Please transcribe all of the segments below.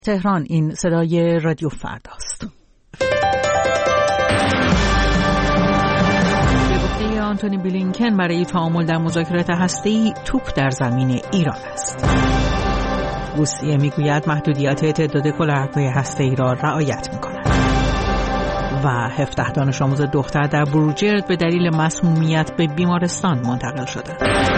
تهران، این صدای رادیو فرداست. به گفته آنتونی بلینکن برای تعامل در مذاکرات هسته‌ای توپ در زمین ایران است. روسیه میگوید محدودیت تعداد کلاهک‌های هسته‌ای را رعایت می‌کند. و 17 دانش آموز دختر در بروجرد به دلیل مسمومیت به بیمارستان منتقل شدند.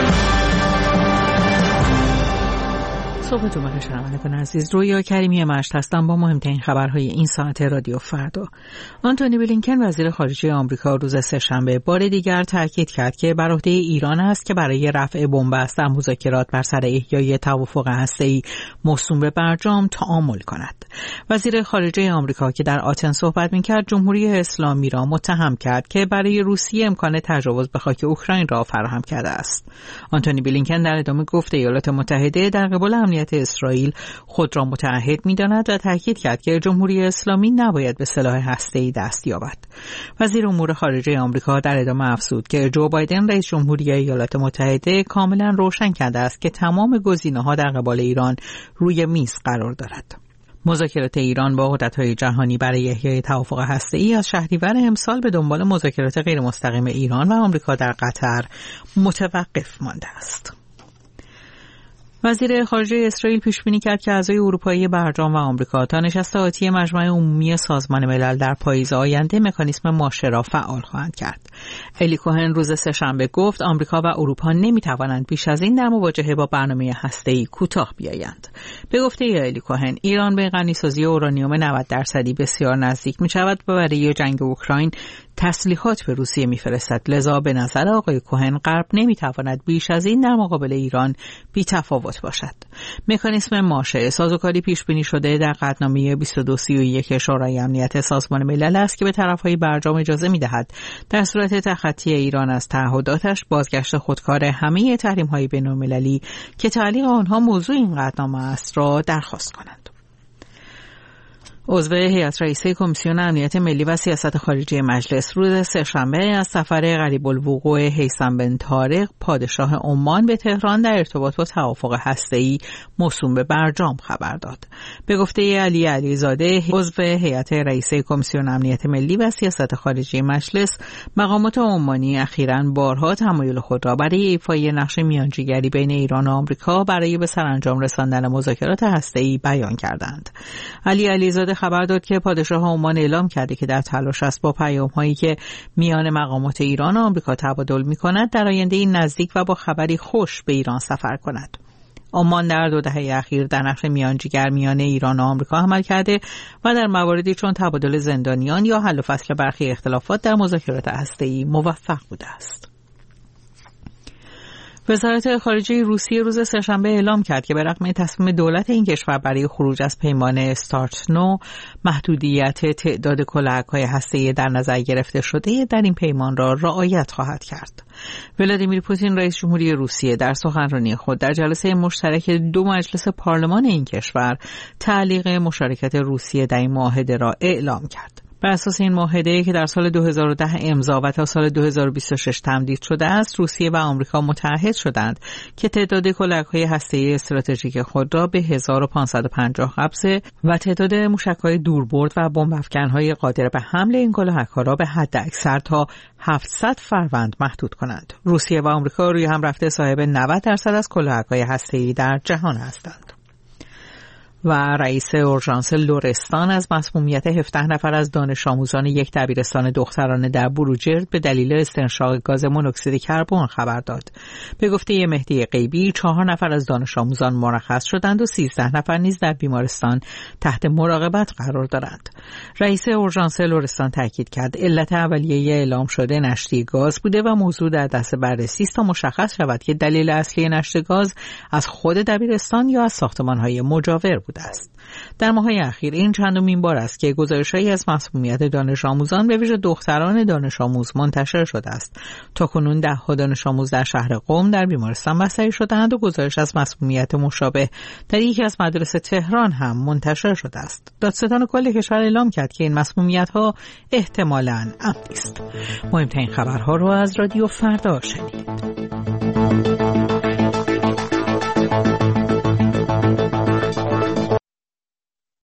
صبحتون بخیر شنوندگان عزیز، رویا کریمی مشت هستم با مهمترین خبرهای این ساعت رادیو فردا. آنتونی بلینکن وزیر خارجه آمریکا روز سه‌شنبه بار دیگر تاکید کرد که بر عهده ایران است که برای رفع بنبست در مذاکرات بر سر احیای توافق هسته‌ای موسوم به برجام تعامل کند. وزیر خارجه آمریکا که در آتن صحبت می‌کرد، جمهوری اسلامی را متهم کرد که برای روسیه امکان تجاوز به خاک اوکراین را فراهم کرده است. آنتونی بلینکن در ادامه گفت ایالات متحده در قبال امنیت اسرائیل خود را متعهد می‌داند و تاکید کرد که جمهوری اسلامی نباید به سلاح هسته‌ای دست یابد. وزیر امور خارجه آمریکا در ادامه افزود که جو بایدن رئیس جمهوری ایالات متحده کاملا روشن کرده است که تمام گزینه‌ها در قبال ایران روی میز قرار دارد. مذاکرات ایران با قدرت‌های جهانی برای احیای توافق هسته‌ای از شهریور امسال به دنبال مذاکرات غیرمستقیم ایران و آمریکا در قطر متوقف مانده است. وزیر خارجه اسرائیل پیش بینی کرد که اعضای اروپایی برجام و آمریکا تا نشست آتی مجمع عمومی سازمان ملل در پاییز آینده مکانیسم ماشه را فعال خواهند کرد. الی کوهن روز سه‌شنبه گفت آمریکا و اروپا نمی‌توانند بیش از این در مواجهه با برنامه هسته‌ای کوتاه بیایند. به گفته الی کوهن، ایران به غنیسازی اورانیوم 90% بسیار نزدیک می‌شود و برای جنگ اوکراین تسلیحات به روسیه می‌فرستد. لذا به نظر آقای کوهن غرب نمی‌تواند بیش از این در مقابل ایران بی‌تفاوت باشد. مکانیسم ماشه سازوکاری پیش بینی شده در قطعنامه 2231 شورای امنیت سازمان ملل است که به طرف‌های برجام اجازه می‌دهد در صورت تخطی ایران از تعهداتش بازگشت خودکار همه تحریم‌های بین‌المللی که تعلیق آنها موضوع این قطعنامه است را درخواست کنند. عضو هیئت رئیسه کمیسیون امنیت ملی و سیاست خارجی مجلس روز سه‌شنبه از سفر غریب الوقوع هیثم بن طارق پادشاه عمان به تهران در ارتباط با توافق هسته‌ای موسوم به برجام خبر داد. به گفته علی علیزاده، عضو هیئت رئیسه کمیسیون امنیت ملی و سیاست خارجی مجلس، مقامات عمانی اخیراً بارها تمایل خود را برای ایفای نقش میانجیگری بین ایران و آمریکا برای به سرانجام رساندن مذاکرات هسته‌ای بیان کردند. علی علیزاده خبر داد که پادشاه عمان اعلام کرده که در تلاش است با پیام‌هایی که میان مقامات ایران و آمریکا تبادل می‌کند در آینده نزدیک و با خبری خوش به ایران سفر کند. عمان در 2 دهه اخیر در نقش میانجیگر میان ایران و آمریکا عمل کرده و در مواردی چون تبادل زندانیان یا حل و فصل برخی اختلافات در مذاکرات هسته‌ای موفق بوده است. وزارت خارجه روسیه روز سه‌شنبه اعلام کرد که به رغم تصمیم دولت این کشور برای خروج از پیمان استارت نو، محدودیت تعداد کلاهک‌های هسته‌ای در نظر گرفته شده در این پیمان را رعایت خواهد کرد. ولادیمیر پوتین رئیس جمهوری روسیه در سخنرانی خود در جلسه مشترک 2 مجلس پارلمان این کشور تعلیق مشارکت روسیه در این معاهده را اعلام کرد. بر اساس این معاهده که در سال 2010 امضا و تا سال 2026 تمدید شده است، روسیه و آمریکا متعهد شدند که تعداد کلاهک‌های هسته‌ای استراتژیک خود را به 1550 قبضه و تعداد موشک‌های دوربرد و بمب‌افکن‌های قادر به حمل این کلاهک‌ها را به حد اکثر تا 700 فروند محدود کنند. روسیه و آمریکا روی هم رفته صاحب 90% از کلاهک‌های هسته‌ای در جهان هستند. و رئیس اورژانس لرستان از مسمومیت 17 نفر از دانش آموزان یک دبیرستان دخترانه در بروجرد به دلیل استنشاق گاز مونوکسید کربن خبر داد. به گفته مهدی غیبی 4 نفر از دانش آموزان مرخص شدند و 13 نفر نیز در بیمارستان تحت مراقبت قرار دارند. رئیس اورژانس لرستان تاکید کرد علت اولیه اعلام شده نشتی گاز بوده و موضوع در دست بررسی است تا مشخص شود که دلیل اصلی نشت گاز از خود دبیرستان یا از ساختمان‌های مجاور بود است. در ماه‌های اخیر این چندمین بار است که گزارش‌هایی از مسمومیت دانش آموزان به ویژه دختران دانش آموز منتشر شده است. تاکنون 10 دانش آموز در شهر قم در بیمارستان بستری شده‌اند و گزارش از مسمومیت مشابه در یکی از مدارس تهران هم منتشر شده است. دادستان کل کشور اعلام کرد که این مسمومیت‌ها احتمالاً عمدی است. مهمترین خبرها رو از رادیو فردا شنیدید.